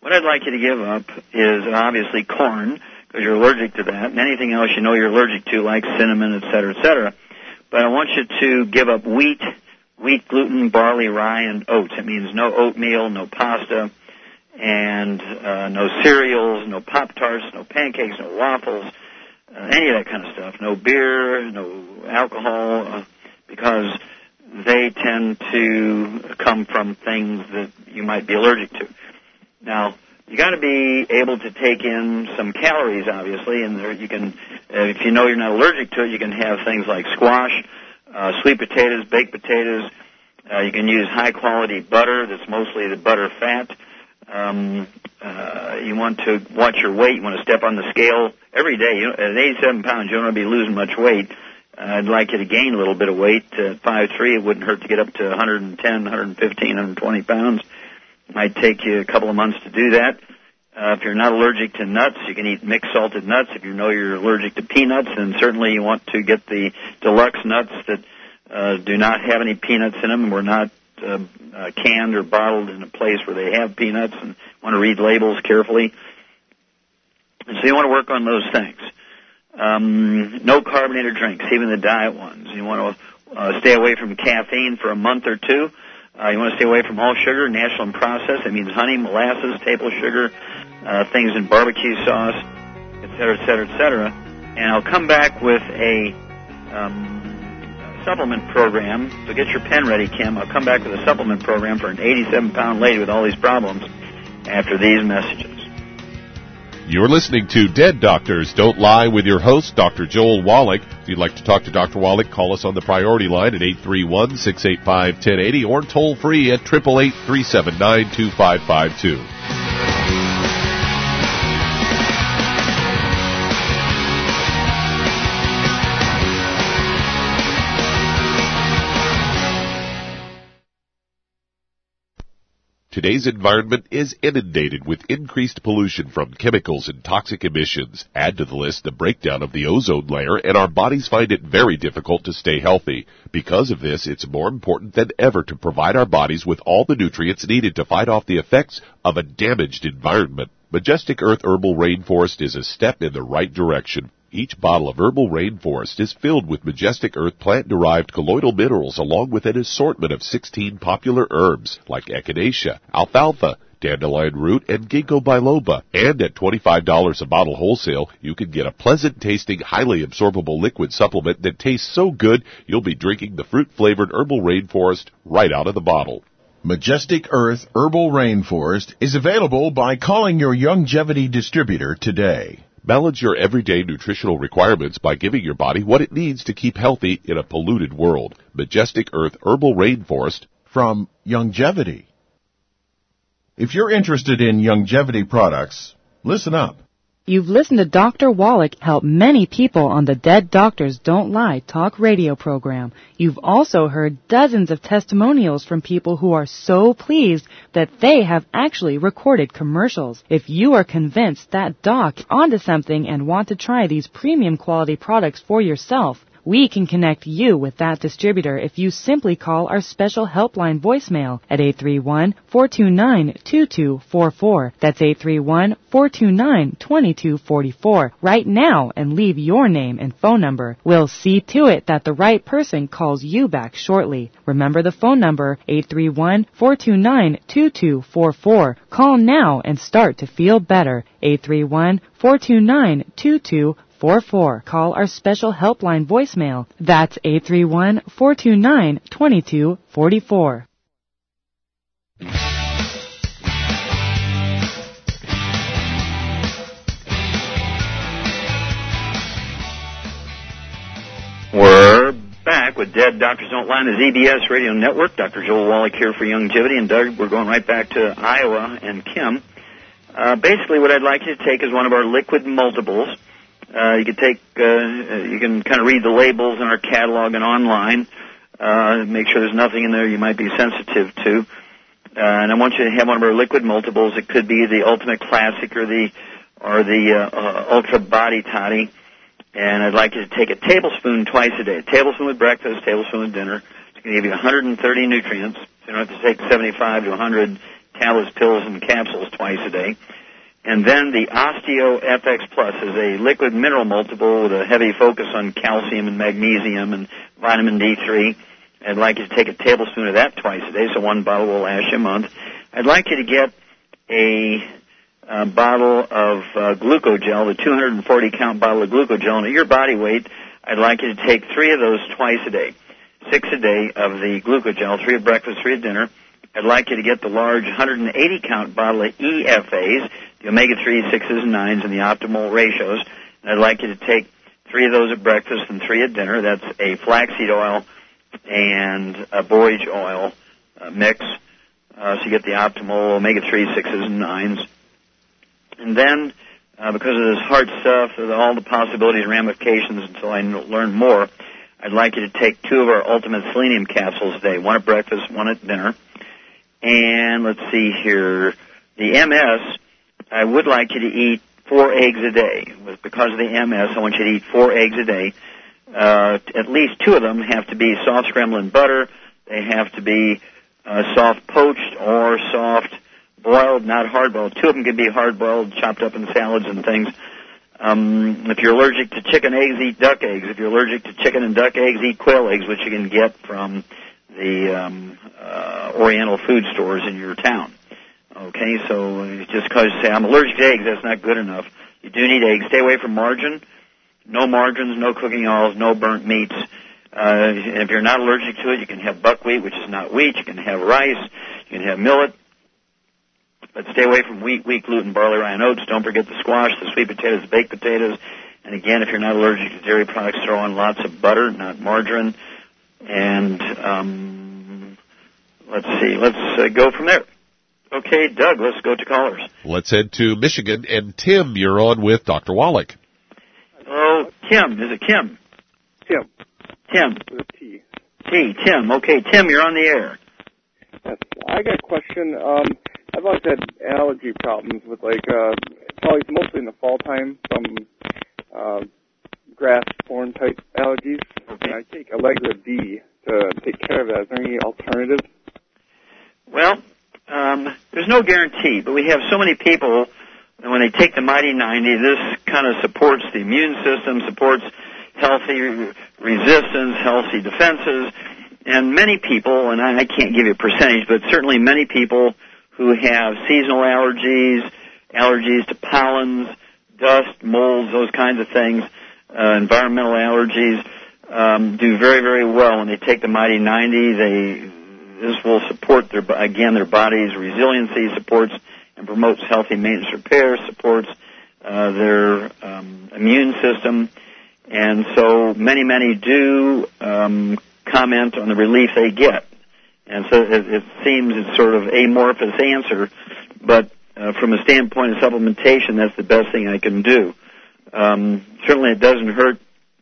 S3: what I'd like you to give up is obviously corn, because you're allergic to that, and anything else you know you're allergic to, like cinnamon, et cetera, et cetera. But I want you to give up wheat, wheat, gluten, barley, rye, and oats. It means no oatmeal, no pasta, and uh, no cereals, no Pop-Tarts, no pancakes, no waffles, uh, any of that kind of stuff. No beer, no alcohol, uh, because they tend to come from things that you might be allergic to. Now, you got to be able to take in some calories, obviously, and there you can, uh, if you know you're not allergic to it, you can have things like squash, uh, sweet potatoes, baked potatoes. Uh, you can use high-quality butter that's mostly the butter fat. Um, uh, you want to watch your weight. You want to step on the scale every day. You know, at eighty-seven pounds, you don't want to be losing much weight. Uh, I'd like you to gain a little bit of weight. At five three, it wouldn't hurt to get up to one hundred ten, one fifteen, one twenty pounds. It might take you a couple of months to do that. Uh, if you're not allergic to nuts, you can eat mixed salted nuts. If you know you're allergic to peanuts, then certainly you want to get the deluxe nuts that uh, do not have any peanuts in them and were not uh, uh, canned or bottled in a place where they have peanuts, and want to read labels carefully. And so you want to work on those things. Um, no carbonated drinks, even the diet ones. You want to uh, stay away from caffeine for a month or two. Uh, you want to stay away from all sugar, natural and processed. That means honey, molasses, table sugar, uh, things in barbecue sauce, et cetera, et cetera, et cetera. And I'll come back with a um, supplement program. So get your pen ready, Kim. I'll come back with a supplement program for an eighty-seven pound lady with all these problems after these messages.
S1: You're listening to Dead Doctors Don't Lie with your host, Doctor Joel Wallach. If you'd like to talk to Doctor Wallach, call us on the priority line at eight three one, six eight five, one zero eight zero or toll free at eight eight eight, three seven nine, two five five two. Today's environment is inundated with increased pollution from chemicals and toxic emissions. Add to the list the breakdown of the ozone layer, and our bodies find it very difficult to stay healthy. Because of this, it's more important than ever to provide our bodies with all the nutrients needed to fight off the effects of a damaged environment. Majestic Earth Herbal Rainforest is a step in the right direction. Each bottle of Herbal Rainforest is filled with Majestic Earth plant-derived colloidal minerals along with an assortment of sixteen popular herbs like echinacea, alfalfa, dandelion root, and ginkgo biloba. And at twenty-five dollars a bottle wholesale, you can get a pleasant-tasting, highly absorbable liquid supplement that tastes so good you'll be drinking the fruit-flavored Herbal Rainforest right out of the bottle.
S7: Majestic Earth Herbal Rainforest is available by calling your Youngevity distributor today.
S1: Balance your everyday nutritional requirements by giving your body what it needs to keep healthy in a polluted world. Majestic Earth Herbal Rainforest
S7: from Youngevity. If you're interested in Youngevity products, listen up.
S8: You've listened to Doctor Wallach help many people on the Dead Doctors Don't Lie talk radio program. You've also heard dozens of testimonials from people who are so pleased that they have actually recorded commercials. If you are convinced that doc is onto something and want to try these premium quality products for yourself, we can connect you with that distributor if you simply call our special helpline voicemail at eight three one, four two nine, two two four four. That's eight three one, four two nine, two two four four right now and leave your name and phone number. We'll see to it that the right person calls you back shortly. Remember the phone number, eight three one, four two nine, two two four four. Call now and start to feel better. eight three one, four two nine, two two four four four. Call our special helpline voicemail. That's eight three one, four two nine, two two four four.
S3: We're back with Dead Doctors Don't Lie on the Z B S Radio Network. Doctor Joel Wallach here for Youngevity, and Doug, we're going right back to Iowa and Kim. Uh, basically, what I'd like you to take is one of our liquid multiples. Uh, you can take, uh, you can kind of read the labels in our catalog and online. Uh, make sure there's nothing in there you might be sensitive to. Uh, and I want you to have one of our liquid multiples. It could be the Ultimate Classic or the or the uh, uh, Ultra Body Toddy. And I'd like you to take a tablespoon twice a day. A tablespoon with breakfast, a tablespoon with dinner. It's going to give you one hundred thirty nutrients. So you don't have to take seventy-five to one hundred tablets, pills, and capsules twice a day. And then the Osteo F X Plus is a liquid mineral multiple with a heavy focus on calcium and magnesium and vitamin D three. I'd like you to take a tablespoon of that twice a day, so one bottle will last you a month. I'd like you to get a, a bottle of uh, Glucogel, the two hundred forty count bottle of Glucogel, and at your body weight, I'd like you to take three of those twice a day, six a day of the Glucogel, three at breakfast, three at dinner. I'd like you to get the large one hundred eighty count bottle of E F As, the omega threes, sixes, and nines in the optimal ratios. And I'd like you to take three of those at breakfast and three at dinner. That's a flaxseed oil and a borage oil uh, mix. Uh, so you get the optimal omega threes, sixes, and nines. And then, uh, because of this heart stuff, all the possibilities and ramifications until I learn more, I'd like you to take two of our Ultimate Selenium capsules a day, one at breakfast, one at dinner. And let's see here, the M S, I would like you to eat four eggs a day. Because of the M S, I want you to eat four eggs a day. Uh, at least two of them have to be soft scrambled in butter. They have to be uh, soft poached or soft boiled, not hard boiled. Two of them can be hard boiled, chopped up in salads and things. Um, if you're allergic to chicken eggs, eat duck eggs. If you're allergic to chicken and duck eggs, eat quail eggs, which you can get from the um, uh, Oriental food stores in your town. Okay, so just because you say, I'm allergic to eggs, that's not good enough. You do need eggs. Stay away from margarine. No margarines, no cooking oils, no burnt meats. Uh, if you're not allergic to it, you can have buckwheat, which is not wheat. You can have rice. You can have millet. But stay away from wheat, wheat, gluten, barley, rye, and oats. Don't forget the squash, the sweet potatoes, the baked potatoes. And again, if you're not allergic to dairy products, throw on lots of butter, not margarine. And um, let's see, let's uh, go from there. Okay, Doug, let's go to callers.
S1: Let's head to Michigan. And Tim, you're on with Doctor Wallach.
S3: Oh, Tim. Is it Kim?
S11: Tim.
S3: Tim.
S11: With a T.
S3: T, Tim. Okay, Tim, you're on the air.
S11: Yes. I got a question. Um, I've always had allergy problems with, like, uh, probably mostly in the fall time from uh, grass, thorn type allergies.
S3: Okay.
S11: And I take Allegra D to take care of that. Is there any alternative?
S3: Well, um, there's no guarantee, but we have so many people, and when they take the Mighty ninety, this kind of supports the immune system, supports healthy resistance, healthy defenses, and many people, and I can't give you a percentage, but certainly many people who have seasonal allergies, allergies to pollens, dust, molds, those kinds of things, uh, environmental allergies, um, do very, very well when they take the Mighty ninety. They This will support, their again, their body's resiliency, supports and promotes healthy maintenance repair, supports uh, their um, immune system. And so many, many do um, comment on the relief they get. And so it, it seems it's sort of amorphous answer, but uh, from a standpoint of supplementation, that's the best thing I can do. Um, certainly it doesn't hurt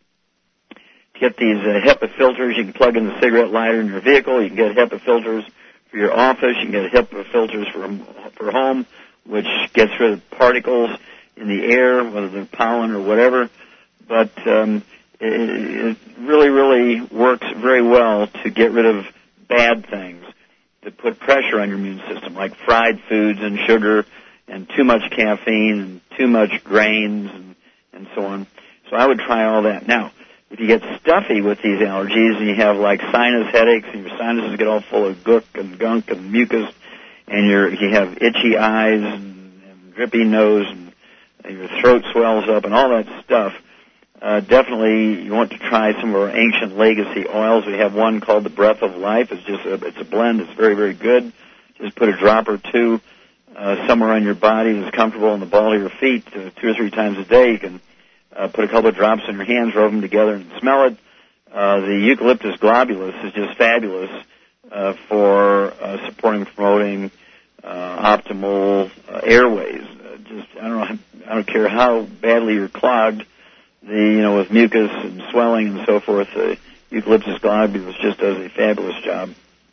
S3: to get these uh, HEPA filters. You can plug in the cigarette lighter in your vehicle. You can get HEPA filters for your office. You can get HEPA filters for, for home, which gets rid of particles in the air, whether they're pollen or whatever. But um, it, it really, really works very well to get rid of bad things, to put pressure on your immune system, like fried foods and sugar and too much caffeine and too much grains and, and so on. So I would try all that. Now, if you get stuffy with these allergies and you have like sinus headaches and your sinuses get all full of gook and gunk and mucus and you're, you have itchy eyes and, and drippy nose and, and your throat swells up and all that stuff, Uh, definitely, you want to try some of our ancient legacy oils. We have one called the Breath of Life. It's just a, it's a blend. It's very, very good. Just put a drop or two uh, somewhere on your body that's comfortable on the ball of your feet uh, two or three times a day. You can uh, put a couple of drops on your hands, rub them together, and smell it. Uh, the Eucalyptus globulus is just fabulous uh, for uh, supporting, promoting uh, optimal uh, airways. Uh, just I don't know. I don't care how badly you're clogged. The, you know, with mucus and swelling and so forth, the Eucalyptus globulus just does a fabulous job.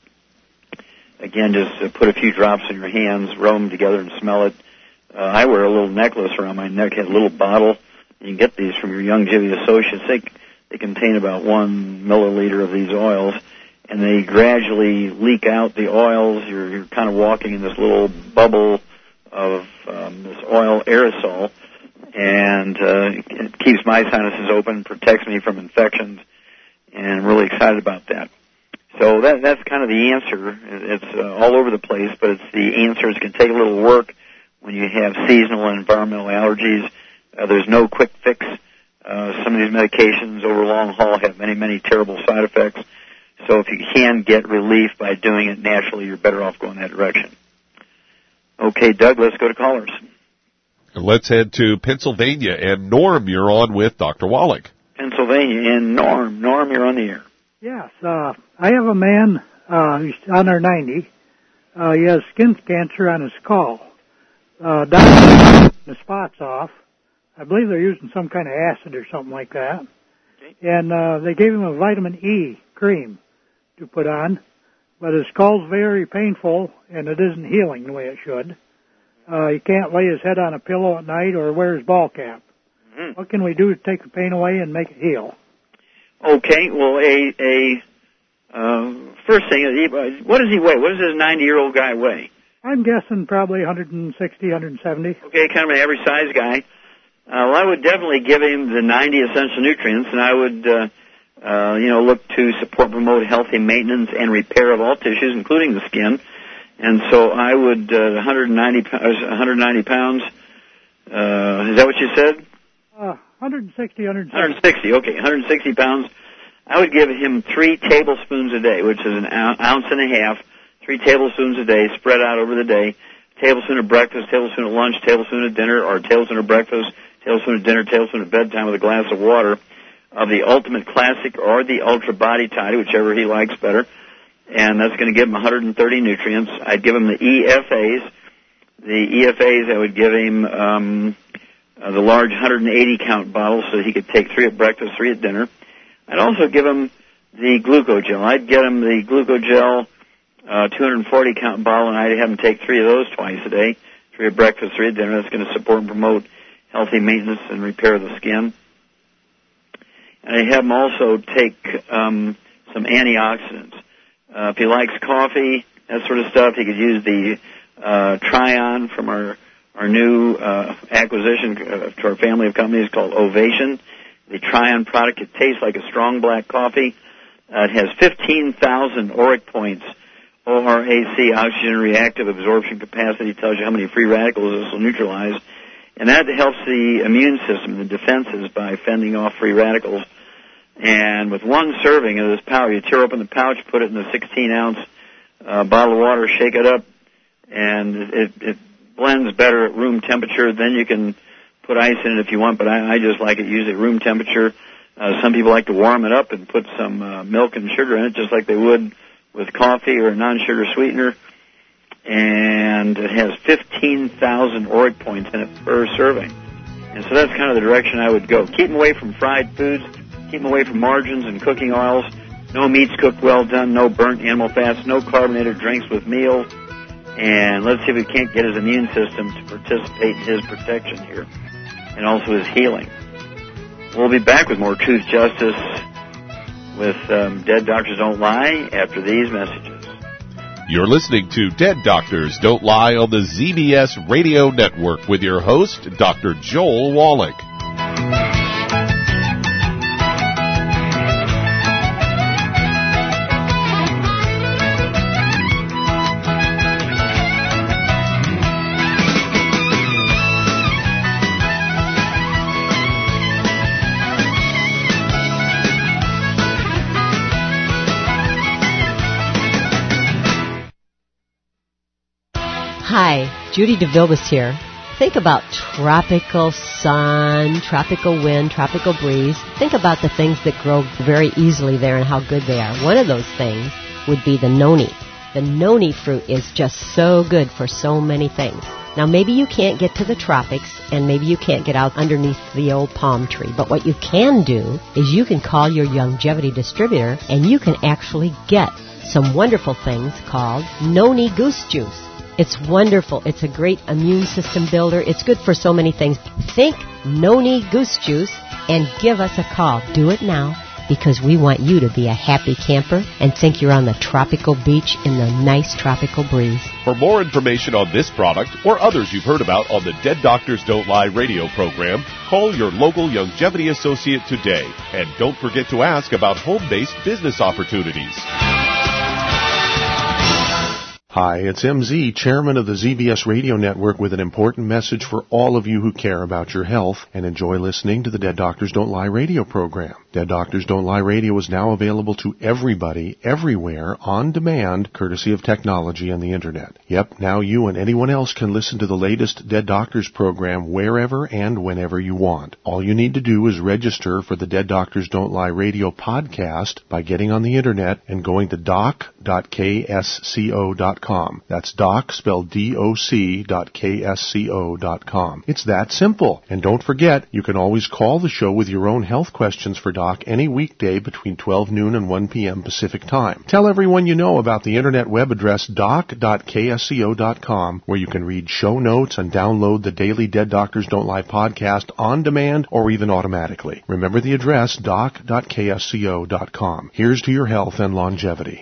S3: Again, just uh, put a few drops in your hands, rub them together and smell it. Uh, I wear a little necklace around my neck, has a little bottle. You can get these from your Youngevity Associates. They, they contain about one milliliter of these oils. and they gradually leak out the oils. You're, you're kind of walking in this little bubble of um, this oil aerosol, and uh, it keeps my sinuses open, protects me from infections, and I'm really excited about that. So that, that's kind of the answer. It's uh, all over the place, but it's the answer. It's going to take a little work when you have seasonal and environmental allergies. Uh, there's no quick fix. Uh, some of these medications over long haul have many, many terrible side effects. So if you can get relief by doing it naturally, you're better off going that direction. Okay, Doug, let's go to callers.
S1: Let's head to Pennsylvania. And Norm, you're on with Doctor Wallach.
S3: Pennsylvania and Norm. Norm, you're on the air.
S12: Yes, uh, I have a man, uh, he's under ninety. Uh, he has skin cancer on his skull. Uh, doctor the spots off. I believe they're using some kind of acid or something like that.
S3: Okay.
S12: And, uh, they gave him a vitamin E cream to put on, but his skull's very painful and it isn't healing the way it should. Uh, he can't lay his head on a pillow at night or wear his ball cap.
S3: Mm-hmm.
S12: What can we do to take the pain away and make it heal?
S3: Okay, well, a, a, uh, first thing, what does he weigh? What does this ninety-year-old guy weigh?
S12: I'm guessing probably one sixty, one seventy.
S3: Okay, kind of an average size guy. Uh, well, I would definitely give him the ninety essential nutrients, and I would, uh, uh, you know, look to support and promote healthy maintenance and repair of all tissues, including the skin. And so I would, uh, one hundred ninety, one hundred ninety pounds, uh, is that what you said?
S12: Uh, one sixty, one seventy.
S3: one sixty, okay, one hundred sixty pounds. I would give him three tablespoons a day, which is an ounce and a half, three tablespoons a day, spread out over the day. Tablespoon at breakfast, tablespoon at lunch, tablespoon at dinner, or tablespoon at breakfast, tablespoon at dinner, tablespoon at bedtime with a glass of water of the Ultimate Classic or the Ultra Body Toddy, whichever he likes better. And that's going to give him one hundred thirty nutrients. I'd give him the E F As. The E F As, I would give him um, uh, the large one hundred eighty count bottle so he could take three at breakfast, three at dinner. I'd also give him the Glucogel. I'd get him the Glucogel uh, two hundred forty count bottle, and I'd have him take three of those twice a day, three at breakfast, three at dinner. That's going to support and promote healthy maintenance and repair of the skin. And I have him also take um, some antioxidants. Uh, if he likes coffee, that sort of stuff, he could use the uh, Trion from our our new uh, acquisition uh, to our family of companies called Ovation. The Trion product, it tastes like a strong black coffee. Uh, it has fifteen thousand ORAC points, O R A C, oxygen reactive absorption capacity, tells you how many free radicals this will neutralize. And that helps the immune system, the defenses, by fending off free radicals. And with one serving of this powder, you tear open the pouch, put it in a sixteen ounce uh, bottle of water, shake it up, and it, it blends better at room temperature. Then you can put ice in it if you want, but I, I just like it usually at room temperature. Uh, some people like to warm it up and put some uh, milk and sugar in it, just like they would with coffee or a non-sugar sweetener. And it has fifteen thousand ORAC points in it per serving. And so that's kind of the direction I would go. Keep them away from fried foods. Keep them away from margarines and cooking oils. No meats cooked well done. No burnt animal fats. No carbonated drinks with meals. And let's see if we can't get his immune system to participate in his protection here and also his healing. We'll be back with more Truth Justice with um, Dead Doctors Don't Lie after these messages.
S1: You're listening to Dead Doctors Don't Lie on the Z B S Radio Network with your host, Doctor Joel Wallach.
S4: Hi, Judy DeVilbiss here. Think about tropical sun, tropical wind, tropical breeze. Think about the things that grow very easily there and how good they are. One of those things would be the noni. The noni fruit is just so good for so many things. Now, maybe you can't get to the tropics, and maybe you can't get out underneath the old palm tree. But what you can do is you can call your longevity distributor, and you can actually get some wonderful things called noni goose juice. It's wonderful. It's a great immune system builder. It's good for so many things. Think noni goose juice and give us a call. Do it now. because we want you to be a happy camper and think you're on the tropical beach in the nice tropical breeze.
S1: For more information on this product or others you've heard about on the Dead Doctors Don't Lie radio program, call your local Longevity associate today. And don't forget to ask about home-based business opportunities.
S5: Hi, it's M Z, chairman of the Z B S Radio Network, with an important message for all of you who care about your health and enjoy listening to the Dead Doctors Don't Lie radio program. Dead Doctors Don't Lie radio is now available to everybody, everywhere, on demand, courtesy of technology and the Internet. Yep, now you and anyone else can listen to the latest Dead Doctors program wherever and whenever you want. All you need to do is register for the Dead Doctors Don't Lie radio podcast by getting on the Internet and going to doc dot k s c o dot com. That's doc, spelled D O C, dot K S C O dot com. It's that simple. And don't forget, you can always call the show with your own health questions for Doc any weekday between twelve noon and one p.m. Pacific Time. Tell everyone you know about the internet web address doc dot k s c o dot com, where you can read show notes and download the daily Dead Doctors Don't Lie podcast on demand or even automatically. Remember the address, doc dot k s c o dot com. Here's to your health and longevity.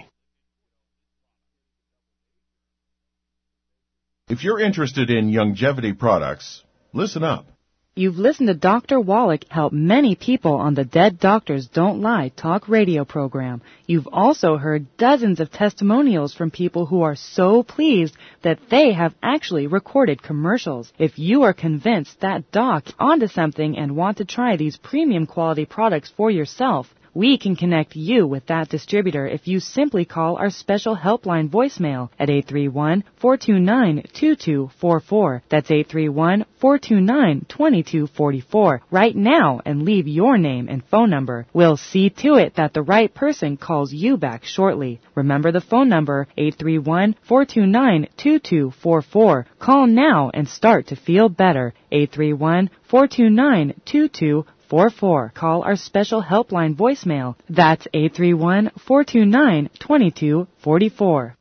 S7: If you're interested in longevity products, listen up.
S8: You've listened to Doctor Wallach help many people on the Dead Doctors Don't Lie talk radio program. You've also heard dozens of testimonials from people who are so pleased that they have actually recorded commercials. If you are convinced that Doc is onto something and want to try these premium quality products for yourself, we can connect you with that distributor if you simply call our special helpline voicemail at eight three one, four two nine, two two four four. That's eight three one, four two nine, two two four four. Right now and leave your name and phone number. We'll see to it that the right person calls you back shortly. Remember the phone number, eight three one, four two nine, two two four four. Call now and start to feel better. eight three one, four two nine, two two four four. Call our special helpline voicemail. That's eight three one, four two nine, two two four four.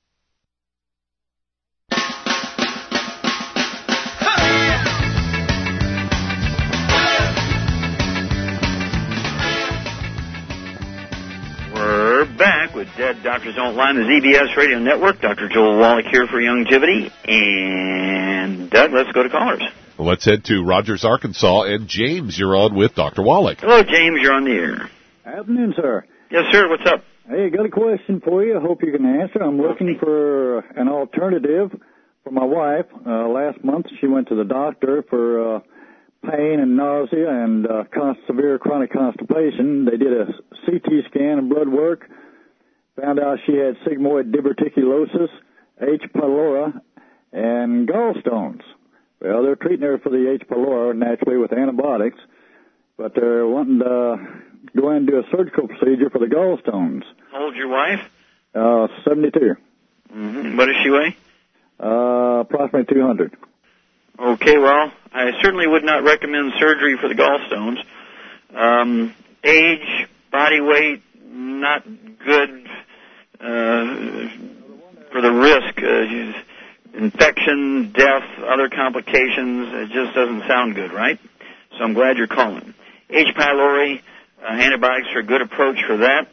S3: We're back with Dead Doctors Don't Lie on the Z B S Radio Network. Doctor Joel Wallach here for Longevity. And, Doug, let's go to callers.
S1: Let's head to Rogers, Arkansas, and James, you're on with Doctor Wallach.
S3: Hello, James, you're on the air.
S13: Afternoon, sir.
S3: Yes, sir, what's up?
S13: Hey, got a question for you. I hope you can answer. I'm looking for an alternative for my wife. Uh, last month she went to the doctor for uh, pain and nausea and uh, const- severe chronic constipation. They did a C T scan and blood work, found out she had sigmoid diverticulosis, H. pylori, and gallstones. Well, they're treating her for the H. pylori naturally with antibiotics, but they're wanting to go in and do a surgical procedure for the gallstones.
S3: How old's your wife?
S13: Uh, seventy-two.
S3: Mm-hmm. What does she weigh?
S13: Uh, approximately two hundred.
S3: Okay, well, I certainly would not recommend surgery for the gallstones. Um, age, body weight, not good uh, for the risk. Uh, infection, death, other complications, it just doesn't sound good, right? So I'm glad you're calling. H. pylori, uh, antibiotics are a good approach for that.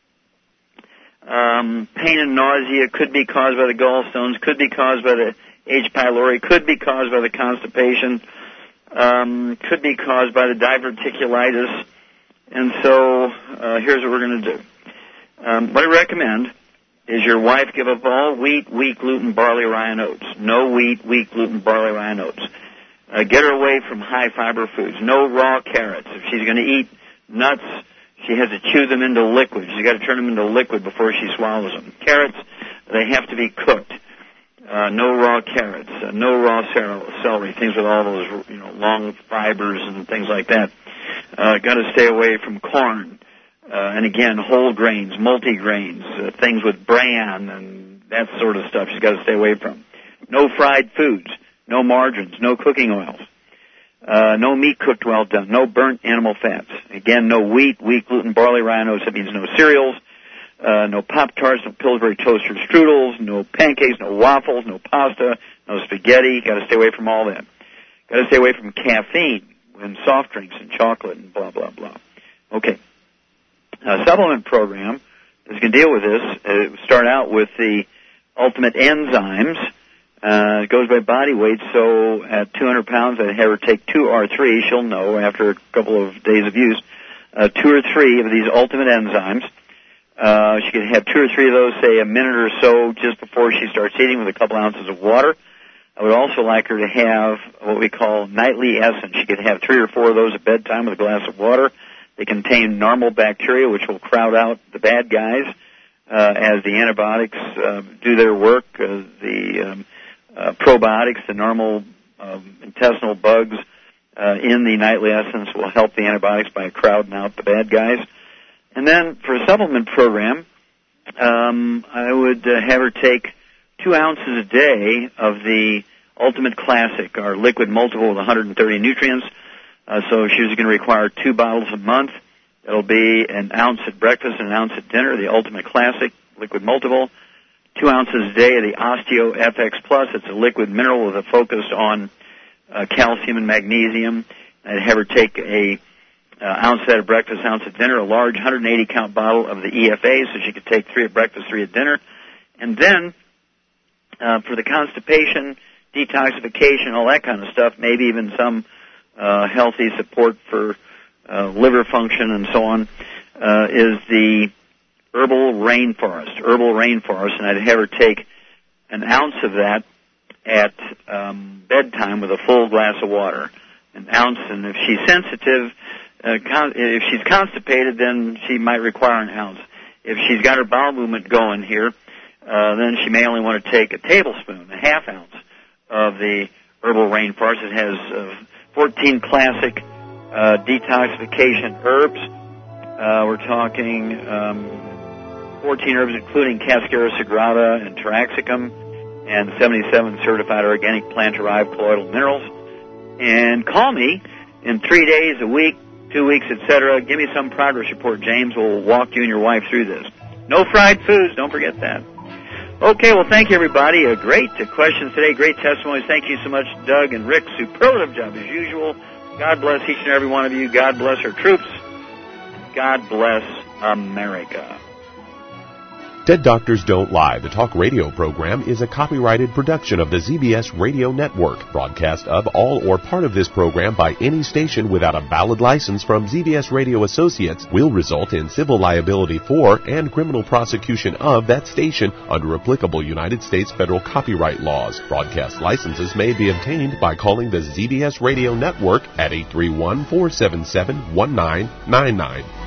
S3: Um, pain and nausea could be caused by the gallstones, could be caused by the H. pylori, could be caused by the constipation, um, could be caused by the diverticulitis. And so uh, here's what we're going to do. Um, what I recommend is your wife give up all wheat, wheat, gluten, barley, rye, and oats. No wheat, wheat, gluten, barley, rye, and oats. Uh, get her away from high-fiber foods. No raw carrots. If she's going to eat nuts, she has to chew them into liquid. She's got to turn them into liquid before she swallows them. Carrots, they have to be cooked. Uh, no raw carrots. Uh, no raw celery. Things with all those, you know, long fibers and things like that. Uh, got to stay away from corn. Uh, and again, whole grains, multigrains, uh, things with bran and that sort of stuff she's got to stay away from. No fried foods, no margarines, no cooking oils, uh, no meat cooked well done, no burnt animal fats. Again, no wheat, wheat, gluten, barley, rye, and oats. That means no cereals, uh, no Pop-Tarts, no Pillsbury toaster strudels, no pancakes, no waffles, no pasta, no spaghetti. Got to stay away from all that. Got to stay away from caffeine and soft drinks and chocolate and blah, blah, blah. Okay. uh, supplement program is going to deal with this. It uh, start out with the Ultimate Enzymes. Uh, it goes by body weight, so at two hundred pounds, I'd have her take two or three. She'll know after a couple of days of use. Uh, two or three of these Ultimate Enzymes. Uh, she could have two or three of those, say, a minute or so just before she starts eating with a couple ounces of water. I would also like her to have what we call nightly essence. She could have three or four of those at bedtime with a glass of water. They contain normal bacteria, which will crowd out the bad guys uh, as the antibiotics uh, do their work. Uh, the um, uh, probiotics, the normal um, intestinal bugs uh, in the nightly essence will help the antibiotics by crowding out the bad guys. And then for a supplement program, um, I would uh, have her take two ounces a day of the Ultimate Classic, our liquid multiple with one hundred thirty nutrients. Uh, so she's going to require two bottles a month. It'll be an ounce at breakfast and an ounce at dinner, the Ultimate Classic liquid multiple. Two ounces a day of the Osteo F X Plus. It's a liquid mineral with a focus on uh, calcium and magnesium. I'd have her take a Uh, ounce at breakfast, ounce at dinner, a large one hundred eighty count bottle of the E F A, so she could take three at breakfast, three at dinner. And then, uh, for the constipation, detoxification, all that kind of stuff, maybe even some uh, healthy support for uh, liver function and so on, uh, is the Herbal Rainforest, Herbal Rainforest, and I'd have her take an ounce of that at um, bedtime with a full glass of water. An ounce, and if she's sensitive, Uh, con- if she's constipated, then she might require an ounce. If she's got her bowel movement going here, uh, then she may only want to take a tablespoon, a half ounce of the Herbal Rainforest. It has uh, fourteen classic uh, detoxification herbs. Uh, we're talking um, fourteen herbs, including Cascara sagrada and Taraxacum, and seventy-seven certified organic plant-derived colloidal minerals. And call me in three days, a week, two weeks, et cetera. Give me some progress report. James will walk you and your wife through this. No fried foods. Don't forget that. Okay, well, thank you, everybody. Uh, great uh, questions today. Great testimonies. Thank you so much, Doug and Rick. Superlative job as usual. God bless each and every one of you. God bless our troops. God bless America.
S1: Dead Doctors Don't Lie, the talk radio program, is a copyrighted production of the Z B S Radio Network. Broadcast of all or part of this program by any station without a valid license from Z B S Radio Associates will result in civil liability for and criminal prosecution of that station under applicable United States federal copyright laws. Broadcast licenses may be obtained by calling the Z B S Radio Network at eight three one, four seven seven, one nine nine nine.